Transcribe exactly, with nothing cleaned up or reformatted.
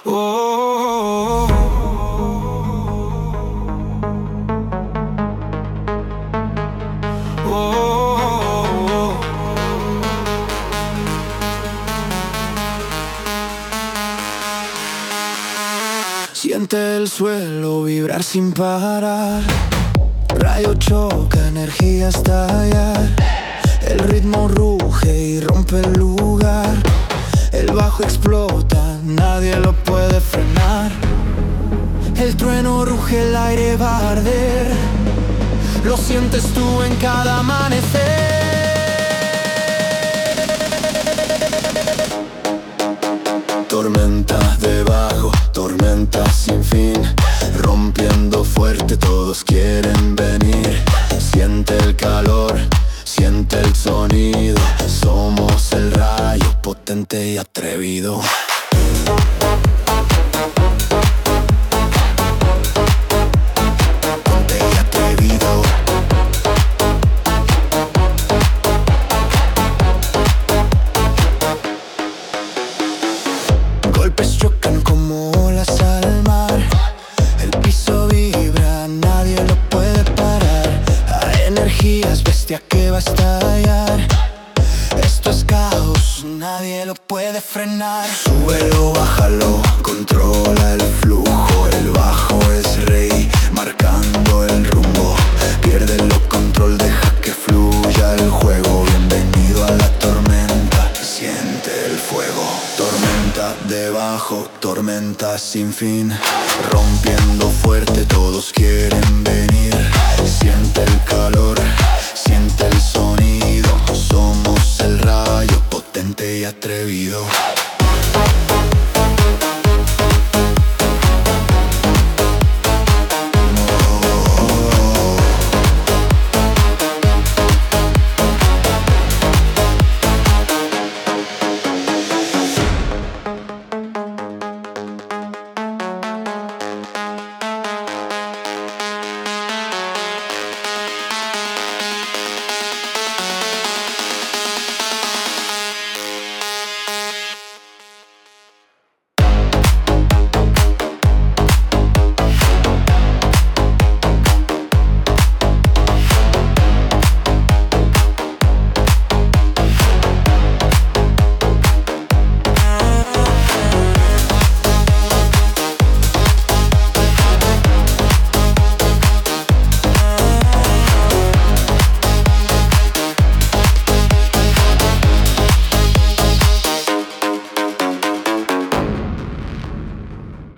Oh, oh, oh. Siente el suelo vibrar sin parar. Rayo choca, energía estallar. El ritmo ruge y rompe el lugar. El bajo explota, nadie lo puede frenar. El trueno ruge, el aire va a arder. Lo sientes tú en cada amanecer. Tormenta debajo, tormenta sin fin. Rompiendo fuerte, todos quieren venir. Siente el calor, siente el sonido. Somos el rayo potente y atrevido. Potente y atrevido. Golpes chocan como olas al mar. El piso vibra, nadie lo puede parar. Hay energías, bestia que va a estallar. Esto es caos, nadie lo puede frenar. Súbelo, bájalo, controla el flujo. El bajo es rey, marcando el rumbo. Piérdelo control, deja que fluya el juego. Bienvenido a la tormenta, siente el fuego. Tormenta debajo, tormenta sin fin. Rompiendo fuerte, todos quieren venir. Siente el calor, siente el sonido. Somos el rayo potente y atrevido.